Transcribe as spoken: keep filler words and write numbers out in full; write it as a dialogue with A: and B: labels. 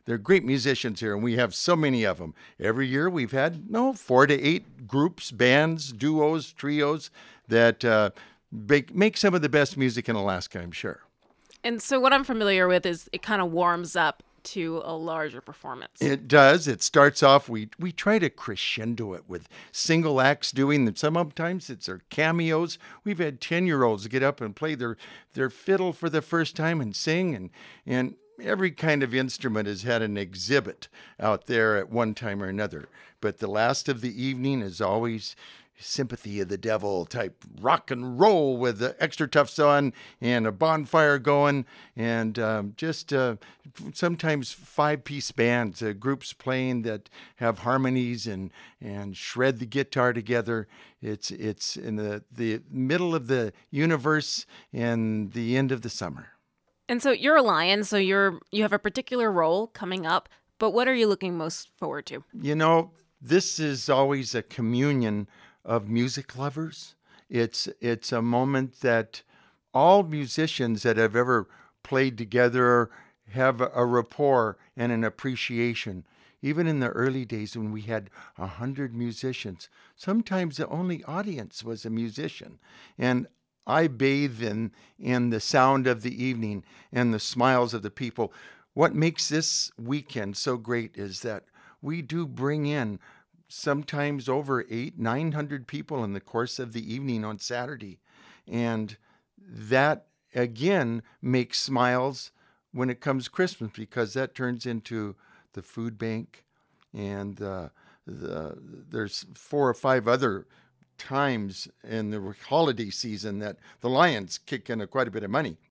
A: they're great musicians here, and we have so many of them. Every year we've had, no, four to eight groups, bands, duos, trios that uh, make, make some of the best music in Alaska, I'm sure.
B: And so what I'm familiar with is it kind of warms up to a larger performance.
A: It does. It starts off, we we try to crescendo it with single acts doing them. Sometimes it's their cameos. We've had ten-year-olds get up and play their, their fiddle for the first time and sing, and and every kind of instrument has had an exhibit out there at one time or another. But the last of the evening is always Sympathy of the Devil type rock and roll with the Extra Tufts on and a bonfire going, and um, just uh, sometimes five-piece bands, uh, groups playing that have harmonies and and shred the guitar together. It's it's in the, the middle of the universe and the end of the summer.
B: And so you're a Lion, so you're you have a particular role coming up, but what are you looking most forward to?
A: You know, this is always a communion of music lovers. It's it's a moment that all musicians that have ever played together have a rapport and an appreciation. Even in the early days when we had a hundred musicians, sometimes the only audience was a musician. And I bathe in in the sound of the evening and the smiles of the people. What makes this weekend so great is that we do bring in sometimes over eight, nine hundred people in the course of the evening on Saturday. And that, again, makes smiles when it comes Christmas, because that turns into the food bank. And uh, the, there's four or five other times in the holiday season that the Lions kick in a, quite a bit of money.